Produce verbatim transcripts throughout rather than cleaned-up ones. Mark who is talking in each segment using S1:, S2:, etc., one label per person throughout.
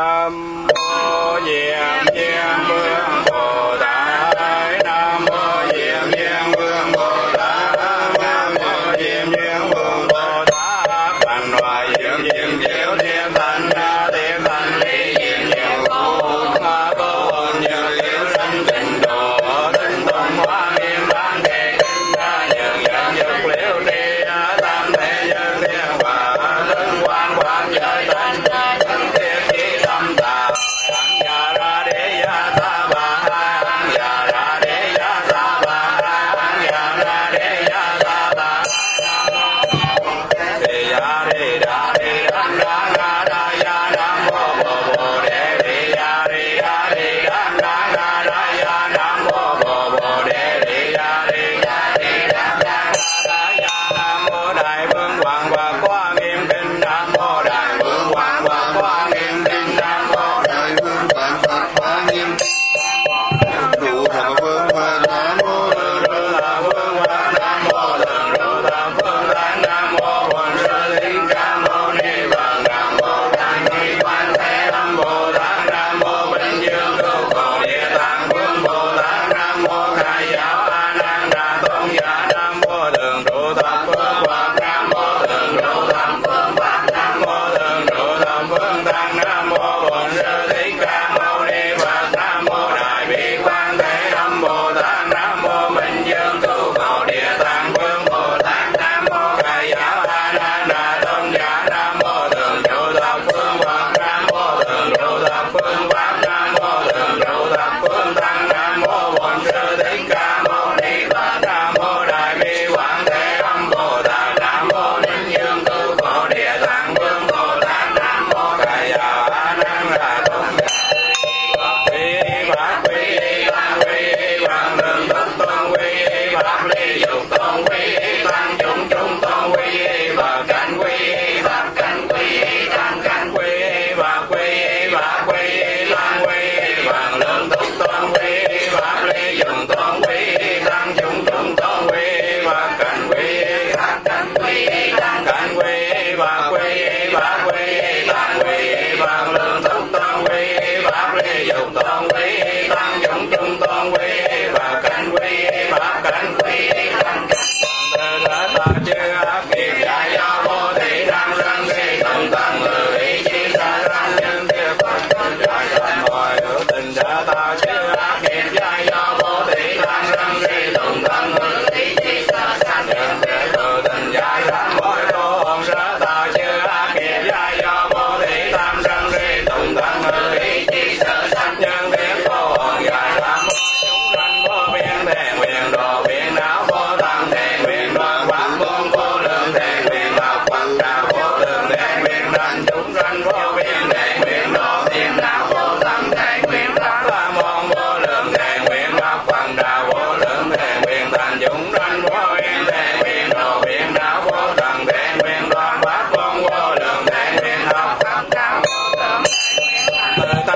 S1: Nam mô Diệm Diệm Vương Bồ Tát. Nam mô Diệm Diệm Vương Bồ Tát. Nam mô Diệm Diệm Vương Bồ Tát. Thành hoài diệm diệm diệu thiên thành ra thiên thành ly diệm diệu phú ma cô hồn nhờ diệu sanh trình độ tinh tùng hoa nghiêm bán đề kinh đa nhường dẫn dược liễu tri tam thế nhân thiên hòa tương quan quan giới tánh thân thiết chí tâm tà hằng già ra đế gia ta bà hằng già ra đế gia ta bà hằng già ra đế gia ta bà đề gia đề đà đề đăng đăng đa đa gia nam mô bồ bồ đề đề gia đề đà đề đăng đăng đa đa gia nam mô bồ bồ đề đề gia đề đà đề đăng đăng đa đa gia nam mô đại vương hoàng và qua nghiêm kinh nam mô đại vương hoàng và qua nghiêm kinh nam mô
S2: đại vương vạn Phật hóa nghiêm đủ thọ vương và nam mô
S1: Thượng Trụ Thập Phương Pháp Nam mô Thượng Trụ Thập Phương Pháp Nam mô Bổn Sư Thích Ca Mâu Ni Phật Nam mô Tăng Ni Quan Thế Âm Bồ Tát Nam mô Bình Dương Cứu Khổ Địa Tạng Vương Bồ Tát Nam mô Khai Giáo A Nan Đà Tôn Giả Nam mô Thượng Trụ Thập Phương Pháp Nam mô Thượng Trụ Thập Phương Pháp Nam mô Thượng Trụ Thập Phương Tăng Nam mô Bổn Sư Thích Ca Mâu Ni Phật Nam mô Đại Bi Quan Thế Âm Bồ Tát Nam mô Bình Dương Cứu Khổ Địa Tạng Vương Bồ Tát Nam mô Khai Giáo A Nan Đà Tôn Giả Nam mô Thượng Trụ Thập Phương Phật Nam mô Thượng Trụ Thập Phương Pháp Nam mô Thượng Trụ Thập Phương Tăng Nam mô Bổn Sư Thích Ca Mâu Ni Phật Nam mô Đại Bi Quan Thế Âm Bồ Tát Nam mô Bình Dương Cứu Khổ Địa Tạng Vương Bồ Tát Nam mô Khai Giáo A Nan Đà Tôn Giả quy pháp quy tăng quy bằng đường thức tôn quy pháp ly dục tôn quy tăng chúng chúng tôn quy và cảnh quy pháp cảnh quy tăng cảnh quy và quy pháp quy tăng quy bằng lượng thức tôn quy pháp ly dùng tôn quy tăng chúng chúng tôn quy và cảnh quy pháp cảnh quy tăng cảnh quy và quy pháp quy tăng quy bằng lượng thức tôn quy pháp ly dùng tôn quy tăng chúng chúng tôn quy và cảnh quy pháp cảnh quy tăng từ thế ta chư ác nghiệp giải do vô thị đang sanh khi từng tầng người ý chí sa sanh nhân địa phật giải sanh mọi hữu tình thế ta chư ác nghiệp giải do vô thị đang sanh khi từng tầng người ý chí sa sanh nhân địa tự tình giải sanh mọi đồ hồn sở ta chư ác nghiệp giải do vô thị tam sanh khi từng tầng người ý chí sa sanh nhân địa vô hồn giải sanh chúng sanh vô biên thề nguyện độ biên não vô tăng thề nguyện đoàn pháp môn vô lượng thề nguyện học Phật đạo vô lượng thề nguyện sanh chúng sanh vô biên thề nguyện độ biên não vô tăng thề nguyện pháp la môn vô lượng thề nguyện học Phật đạo vô lượng thề nguyện thành chúng sanh vô biên thề nguyện độ biên não vô tăng thề nguyện đoàn pháp môn vô lượng thề nguyện học Phật đạo vô lượng thề nguyện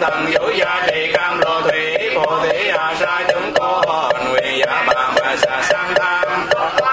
S1: thần vũ gia trì cam lộ thủy bồ thí hà sa chúng con nguyện giả bà mà xà sang tham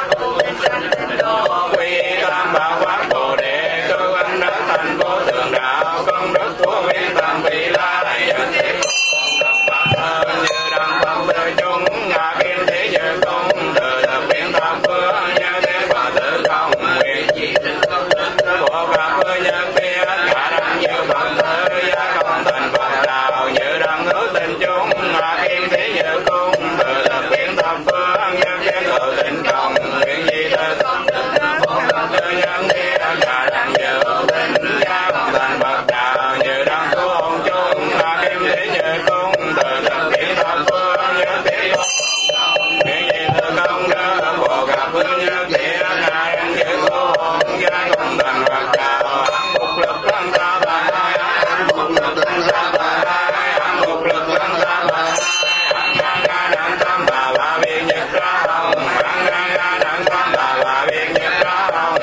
S1: quy tam bảo pháp bồ đề cơ anh đã thành vô thượng đạo công đức của viên tam vị la nhân thế thập pháp thân như đăng pháp tự chúng ngạ kim thế như công từ thập biến tam phương như thế và tự công nguyện chỉ của pháp phương nhân kia cả đăng như phật tử gia công thành phật đạo như đăng hữu tình chúng ngạ kim thế như công từ thập biến tam phương như thế tự tình công nguyện gì tự tự nhân kia cả đăng như tình gia công thành phật đạo như đăng cứu hồn chúng ngạ kim thế như công từ thập biến tam phương như thế nguyện gì tự công đức của cả phương như thế ngài đăng như cứu hồn gia công thành phật đạo mục lực lăng ta bà hai mục lực lăng ta bà hai mục lực lăng ta bà hai ngang ngang ngang tam bà bà viên nhật ra hồng ngang ngang ngang ngang tam bà bà viên nhật ra hồng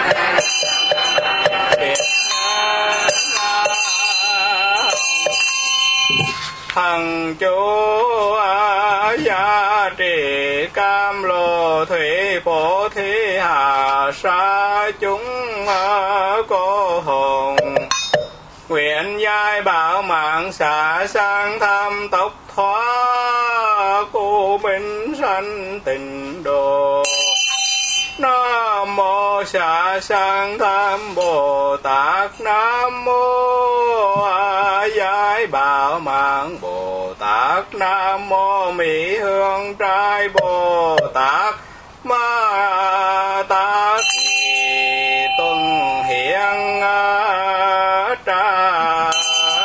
S1: thần chú gia trì cam lô thủy bồ thí hà sa chúng cô hồn nguyện giai bảo mạng xả sang tham tốc thoát cụ bình sanh tịnh độ. Nam mô xả sang tham Bồ Tát. Nam mô A Giải Bảo Mạng Bồ Tát. Nam mô Mỹ Hương Trai Bồ Tát. Ma Tát thì tuân hiện tràm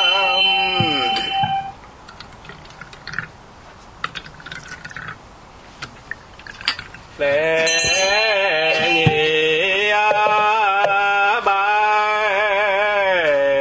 S1: lễ nhị bài.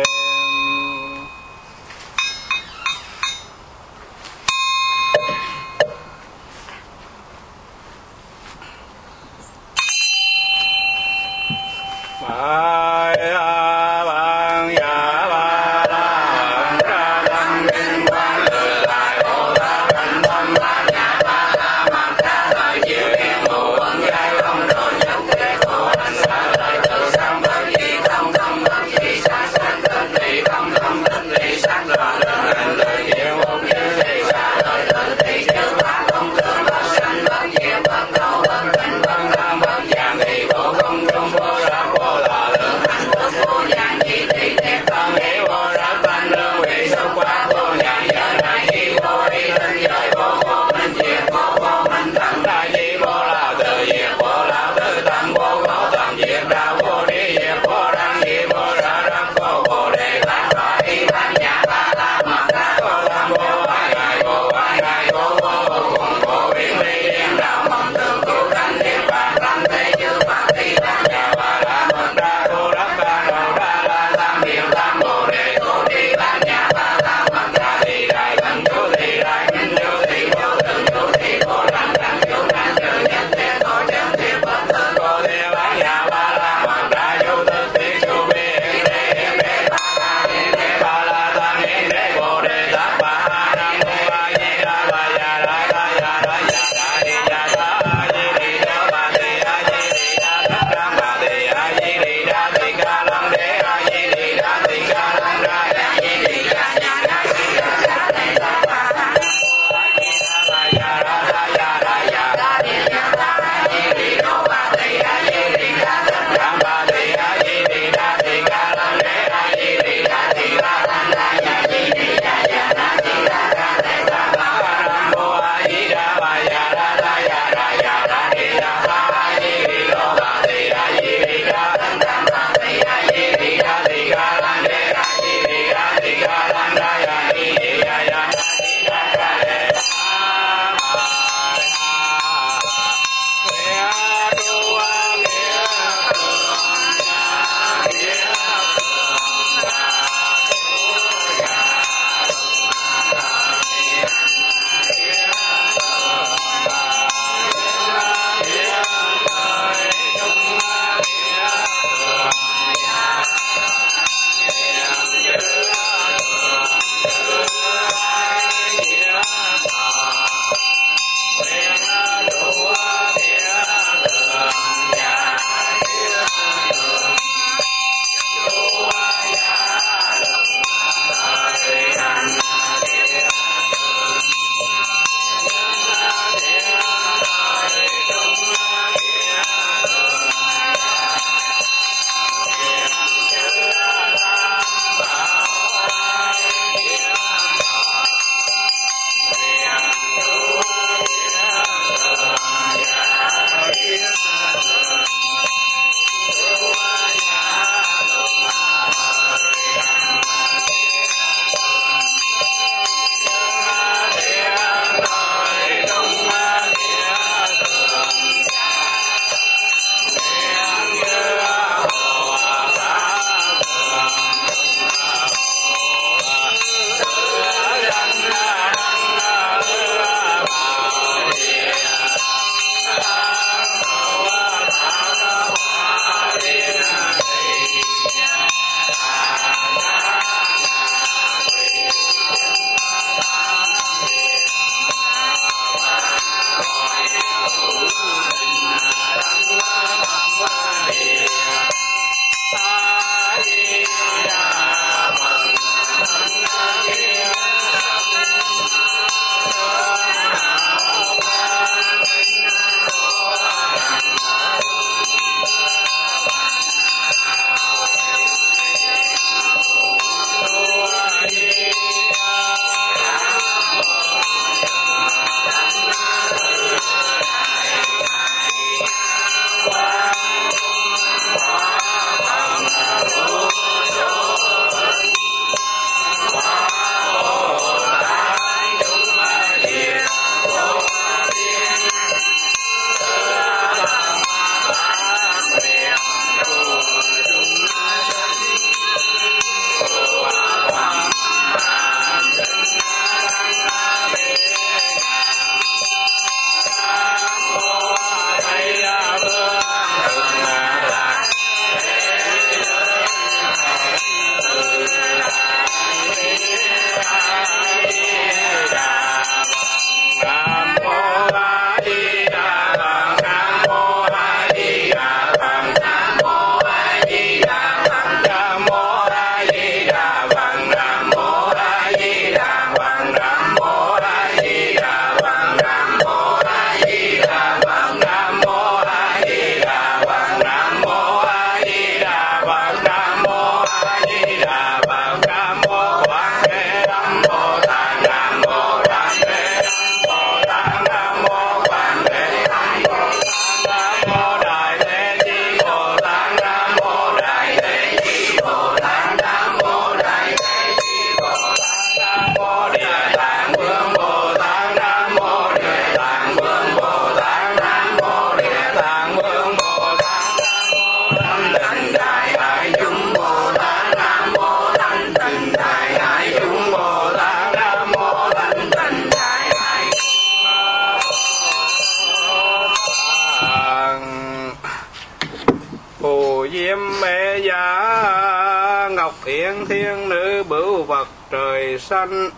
S1: Thiên nữ bửu vật trời xanh,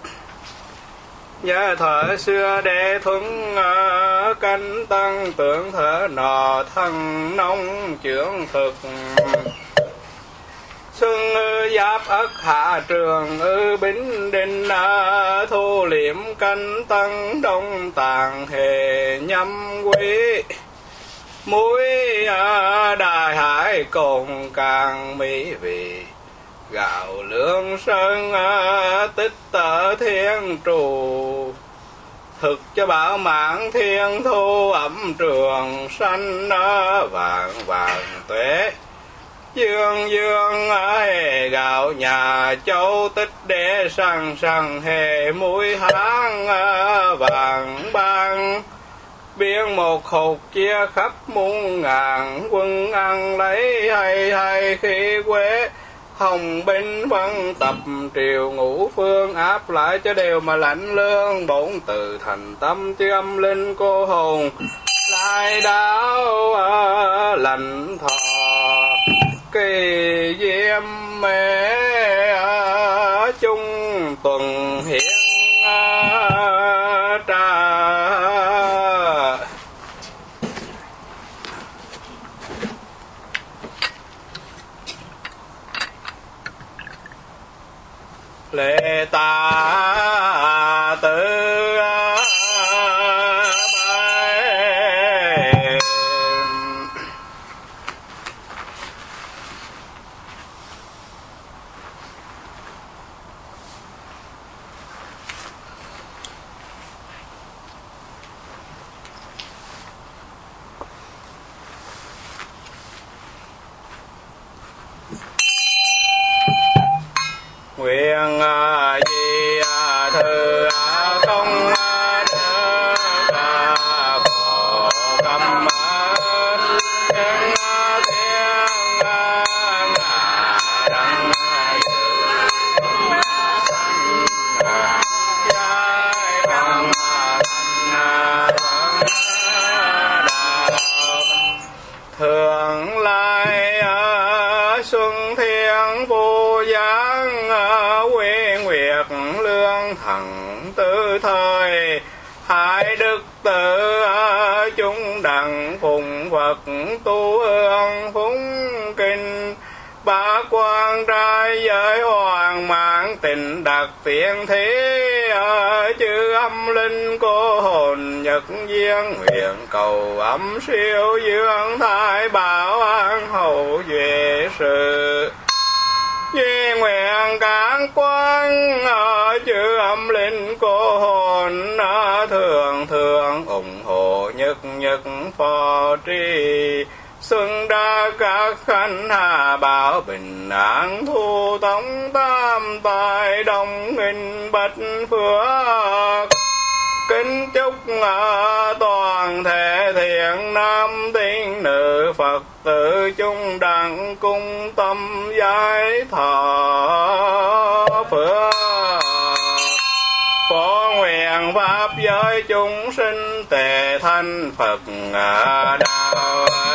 S1: nhớ thở xưa để thuấn canh tăng tưởng thở nọ thân nông trưởng thực. Xuân giáp ất hạ trường ư bính đinh thu liễm canh tăng đông tàng hề nhâm quý. Muối đại hải cùng càng mỹ vị, gạo lương sơn tích tở thiên trù. Thực cho bảo mãn thiên thu ẩm trường sanh vàng vàng tuế. Dương dương ai gạo nhà châu tích để sang sang hề mũi háng vàng bang. Biên một hột chia khắp muôn ngàn, quân ăn lấy hay hay khi quê. Hồng binh văn tập triều ngũ phương, áp lại cho đều mà lãnh lương. Bổn từ thành tâm chứ âm linh cô hồn, lại đáo lành thọ kỳ diêm mẹ chung tuần hiến trà lễ ta tử nguyện di thư công đức phổ cầm thiên thiên đăng giai bằng thường lai xuân thiên vô giáng quy nguyệt lương thần tư thời hai đức tự chúng đặng phụng Phật tu hương phúng kinh ba quan trai giới hoàng mạng tình đặc tiện thế chư âm linh cô hồn nhật duyên nguyện cầu âm siêu dương thái bảo an hậu duy sự duy nguyện các quan chư âm linh cô hồn thường thường ủng hộ nhất nhất phò trì xuân đa các khanh hà bảo bình an thu tống tam tài đồng nghìn bạch phước kính chúc toàn thể thiện nam tín nữ Phật tử chung đặng cung tâm giải thọ phước phổ nguyện pháp giới chúng sinh tề thanh Phật đạo